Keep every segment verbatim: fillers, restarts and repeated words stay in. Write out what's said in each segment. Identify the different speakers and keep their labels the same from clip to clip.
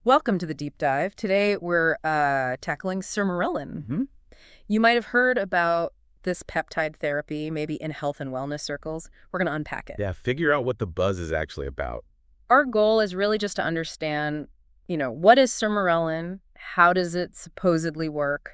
Speaker 1: Welcome to the deep dive. Today we're uh, tackling sermorelin.
Speaker 2: hmm
Speaker 1: You might have heard about this peptide therapy, maybe in health and wellness circles. We're going to unpack it.
Speaker 2: Yeah, figure out what the buzz is actually about.
Speaker 1: Our goal is really just to understand, you know, what is sermorelin? How does it supposedly work?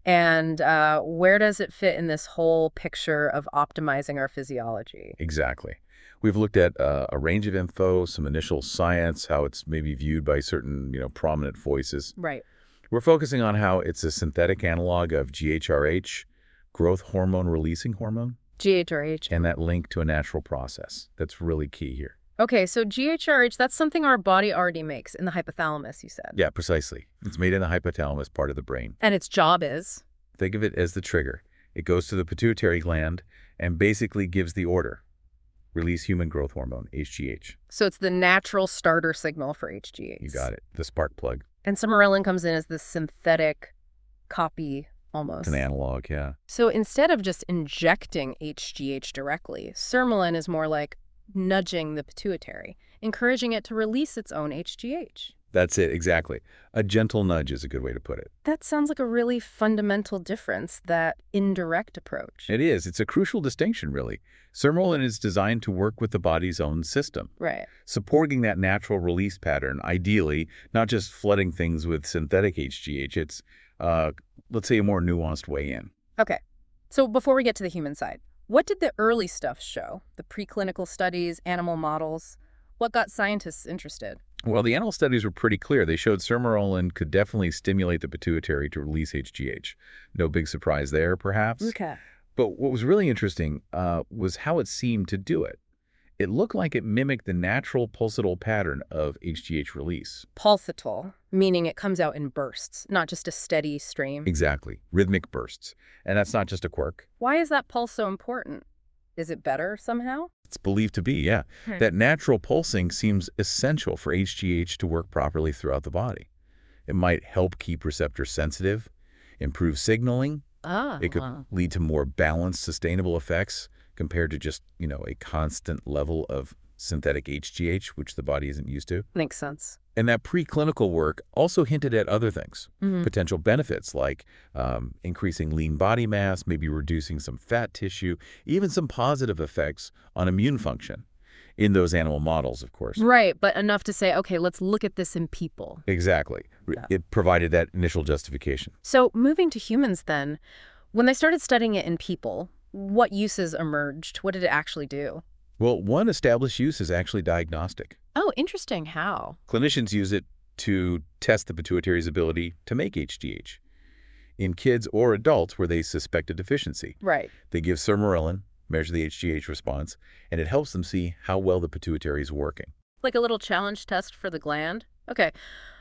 Speaker 1: And uh, where does it fit in this whole picture of optimizing our physiology?
Speaker 2: Exactly. We've looked at uh, a range of info, some initial science, how it's maybe viewed by certain, you know, prominent voices.
Speaker 1: Right.
Speaker 2: We're focusing on how it's a synthetic analog of G H R H, growth hormone releasing hormone,
Speaker 1: G H R H.
Speaker 2: and that link to a natural process. That's really key here.
Speaker 1: Okay, so G H R H, that's something our body already makes in the hypothalamus, you said.
Speaker 2: Yeah, precisely. It's made in the hypothalamus part of the brain.
Speaker 1: And its job is?
Speaker 2: Think of it as the trigger. It goes to the pituitary gland and basically gives the order. Release human growth hormone, H G H.
Speaker 1: So it's the natural starter signal for H G H.
Speaker 2: You got it. The spark plug.
Speaker 1: And sermorelin comes in as this synthetic copy almost.
Speaker 2: It's an analog, yeah.
Speaker 1: So instead of just injecting H G H directly, sermorelin is more like nudging the pituitary, encouraging it to release its own H G H.
Speaker 2: That's it, exactly. A gentle nudge is a good way to put it.
Speaker 1: That sounds like a really fundamental difference, that indirect approach.
Speaker 2: It is. It's a crucial distinction, really. Sermorelin is designed to work with the body's own system,
Speaker 1: Right.
Speaker 2: supporting that natural release pattern, ideally, not just flooding things with synthetic H G H. It's, uh, let's say, a more nuanced way in.
Speaker 1: Okay. So before we get to the human side, what did the early stuff show? The preclinical studies, animal models? What got scientists interested?
Speaker 2: Well, the animal studies were pretty clear. They showed sermorelin could definitely stimulate the pituitary to release H G H. No big surprise there, perhaps.
Speaker 1: Okay.
Speaker 2: But what was really interesting uh, was how it seemed to do it. It looked like it mimicked the natural pulsatile pattern of H G H release.
Speaker 1: Pulsatile, meaning it comes out in bursts, not just a steady stream.
Speaker 2: Exactly. Rhythmic bursts. And that's not just a quirk.
Speaker 1: Why is that pulse so important? Is it better somehow?
Speaker 2: It's believed to be, yeah.
Speaker 1: Hmm.
Speaker 2: That natural pulsing seems essential for H G H to work properly throughout the body. It might help keep receptors sensitive, improve signaling.
Speaker 1: Ah,
Speaker 2: It could lead to more balanced, sustainable effects compared to just, you know, a constant level of synthetic H G H, which the body isn't used to.
Speaker 1: makes sense.
Speaker 2: And that preclinical work also hinted at other things,
Speaker 1: Mhm.
Speaker 2: potential benefits like um, increasing lean body mass, maybe reducing some fat tissue, even some positive effects on immune function in those animal models, of course.
Speaker 1: Right, but enough to say, okay, let's look at this in people.
Speaker 2: Exactly. Re-
Speaker 1: Yeah.
Speaker 2: It provided that initial justification.
Speaker 1: So moving to humans then, when they started studying it in people, what uses emerged? What did it actually do?
Speaker 2: Well, one established use is actually diagnostic.
Speaker 1: Oh, interesting. How?
Speaker 2: Clinicians use it to test the pituitary's ability to make H G H. In kids or adults where they suspect a deficiency,
Speaker 1: Right.
Speaker 2: they give sermorelin, measure the H G H response, and it helps them see how well the pituitary is working.
Speaker 1: Like a little challenge test for the gland? Okay.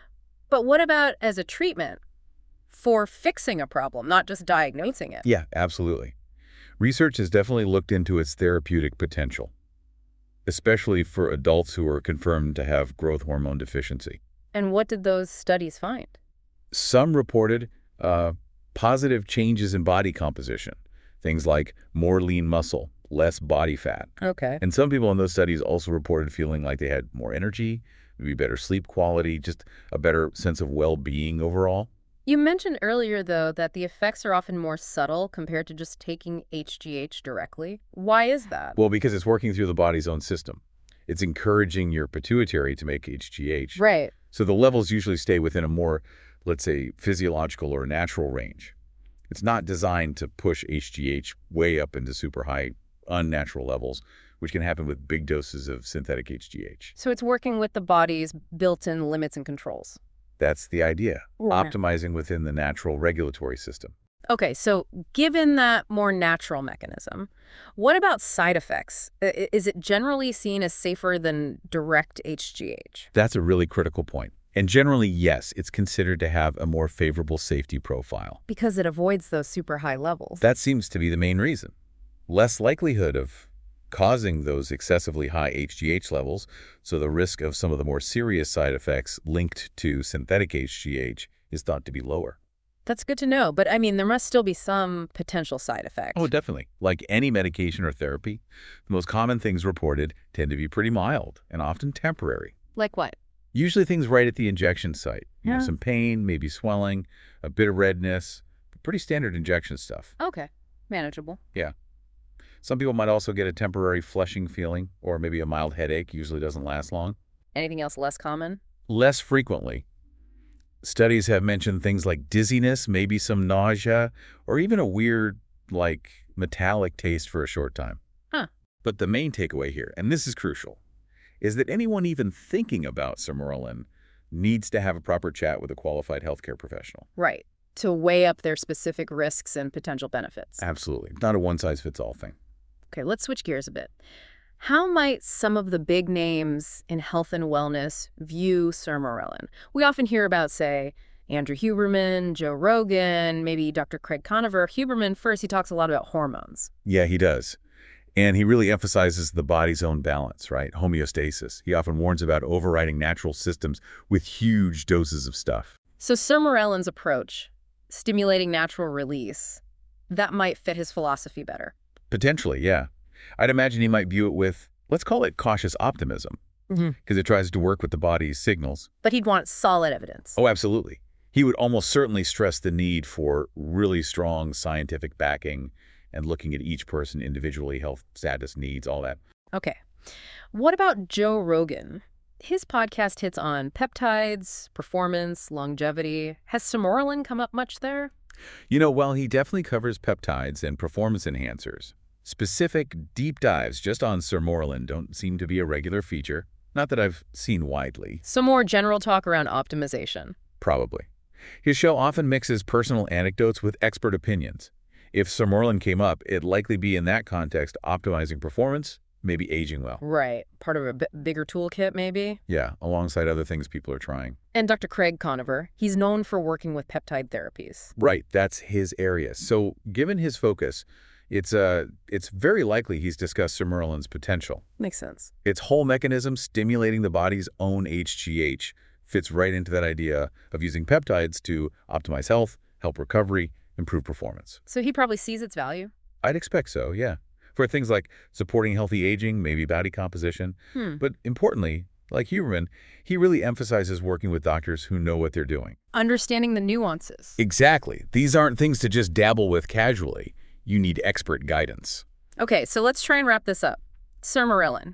Speaker 1: But what about as a treatment for fixing a problem, not just diagnosing it?
Speaker 2: Yeah, absolutely. Research has definitely looked into its therapeutic potential, especially for adults who are confirmed to have growth hormone deficiency.
Speaker 1: And what did those studies find?
Speaker 2: Some reported uh, positive changes in body composition, things like more lean muscle, less body fat.
Speaker 1: Okay.
Speaker 2: And some people in those studies also reported feeling like they had more energy, maybe better sleep quality, just a better sense of well-being overall.
Speaker 1: You mentioned earlier, though, that the effects are often more subtle compared to just taking H G H directly. Why is that?
Speaker 2: Well, because it's working through the body's own system. It's encouraging your pituitary to make H G H.
Speaker 1: Right.
Speaker 2: So the levels usually stay within a more, let's say, physiological or natural range. It's not designed to push H G H way up into super high, unnatural levels, which can happen with big doses of synthetic H G H.
Speaker 1: So it's working with the body's built-in limits and controls.
Speaker 2: That's the idea,
Speaker 1: Right.
Speaker 2: optimizing within the natural regulatory system.
Speaker 1: Okay, so given that more natural mechanism, what about side effects? I- Is it generally seen as safer than direct H G H?
Speaker 2: That's a really critical point. And generally, yes, it's considered to have a more favorable safety profile.
Speaker 1: Because it avoids those super high levels.
Speaker 2: That seems to be the main reason. Less likelihood of causing those excessively high H G H levels, so the risk of some of the more serious side effects linked to synthetic H G H is thought to be lower.
Speaker 1: That's good to know, but I mean, there must still be some potential side effects.
Speaker 2: Oh, definitely. Like any medication or therapy, the most common things reported tend to be pretty mild and often temporary.
Speaker 1: Like what?
Speaker 2: Usually things right at the injection site. You know,
Speaker 1: Yeah.
Speaker 2: some pain, maybe swelling, a bit of redness. Pretty standard injection stuff.
Speaker 1: Okay. Manageable.
Speaker 2: Yeah. Some people might also get a temporary flushing feeling or maybe a mild headache. Usually doesn't last long.
Speaker 1: Anything else less common?
Speaker 2: Less frequently. Studies have mentioned things like dizziness, maybe some nausea, or even a weird, like, metallic taste for a short time.
Speaker 1: Huh.
Speaker 2: But the main takeaway here, and this is crucial, is that anyone even thinking about Sermorelin needs to have a proper chat with a qualified healthcare professional.
Speaker 1: Right. To weigh up their specific risks and potential benefits.
Speaker 2: Absolutely. Not a one-size-fits-all thing.
Speaker 1: Okay, let's switch gears a bit. How might some of the big names in health and wellness view Sermorelin? We often hear about, say, Andrew Huberman, Joe Rogan, maybe Doctor Craig Conover. Huberman, first, he talks a lot about hormones.
Speaker 2: Yeah, he does. And he really emphasizes the body's own balance, right? Homeostasis. He often warns about overriding natural systems with huge doses of stuff.
Speaker 1: So Sermorelin's approach, stimulating natural release, that might fit his philosophy better.
Speaker 2: Potentially, yeah. I'd imagine he might view it with, let's call it cautious optimism, because
Speaker 1: Mm-hmm.
Speaker 2: it tries to work with the body's signals.
Speaker 1: But he'd want solid evidence.
Speaker 2: Oh, absolutely. He would almost certainly stress the need for really strong scientific backing and looking at each person individually, health status, needs, all that.
Speaker 1: Okay. What about Joe Rogan? His podcast hits on peptides, performance, longevity. Has Sermorelin come up much there?
Speaker 2: You know, while he definitely covers peptides and performance enhancers, specific deep dives just on Sermorelin don't seem to be a regular feature. Not that I've seen widely.
Speaker 1: Some more general talk around optimization.
Speaker 2: Probably. His show often mixes personal anecdotes with expert opinions. If Sermorelin came up, it'd likely be in that context optimizing performance, maybe aging well.
Speaker 1: Right. Part of a bit bigger toolkit, maybe?
Speaker 2: Yeah, alongside other things people are trying.
Speaker 1: And Doctor Craig Conover, he's known for working with peptide therapies.
Speaker 2: Right, that's his area. So given his focus, it's uh, it's very likely he's discussed Sermorelin's potential.
Speaker 1: Makes sense.
Speaker 2: Its whole mechanism, stimulating the body's own H G H, fits right into that idea of using peptides to optimize health, help recovery, improve performance.
Speaker 1: So he probably sees its value?
Speaker 2: I'd expect so, yeah. For things like supporting healthy aging, maybe body composition.
Speaker 1: Hmm.
Speaker 2: But importantly, like Huberman, he really emphasizes working with doctors who know what they're doing.
Speaker 1: Understanding the nuances.
Speaker 2: Exactly. These aren't things to just dabble with casually. You need expert guidance.
Speaker 1: Okay, so let's try and wrap this up. Sermorelin.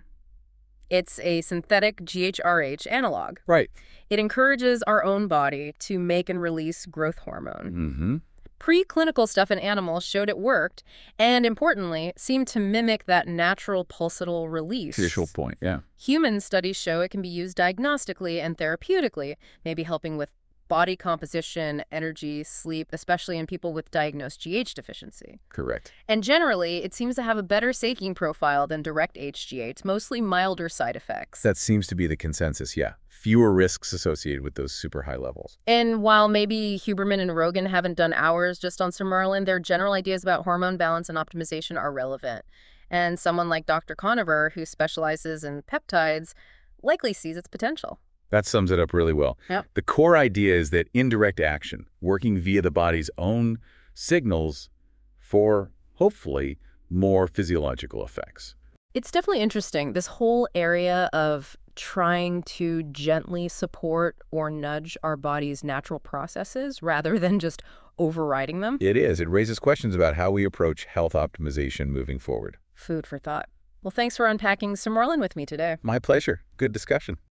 Speaker 1: It's a synthetic G H R H analog.
Speaker 2: Right.
Speaker 1: It encourages our own body to make and release growth hormone.
Speaker 2: Mm-hmm.
Speaker 1: Preclinical stuff in animals showed it worked, and importantly, seemed to mimic that natural pulsatile release.
Speaker 2: Crucial point, yeah.
Speaker 1: Human studies show it can be used diagnostically and therapeutically, maybe helping with body composition, energy, sleep, especially in people with diagnosed G H deficiency.
Speaker 2: Correct.
Speaker 1: And generally, it seems to have a better safety profile than direct H G H, mostly milder side effects.
Speaker 2: That seems to be the consensus, yeah. Fewer risks associated with those super high levels.
Speaker 1: And while maybe Huberman and Rogan haven't done hours just on Sermorelin, their general ideas about hormone balance and optimization are relevant. And someone like Doctor Conover, who specializes in peptides, likely sees its potential.
Speaker 2: That sums it up really well.
Speaker 1: Yep.
Speaker 2: The core idea is that indirect action, working via the body's own signals for, hopefully, more physiological effects.
Speaker 1: It's definitely interesting, this whole area of trying to gently support or nudge our body's natural processes rather than just overriding them.
Speaker 2: It is. It raises questions about how we approach health optimization moving forward.
Speaker 1: Food for thought. Well, thanks for unpacking Sermorelin with me today.
Speaker 2: My pleasure. Good discussion.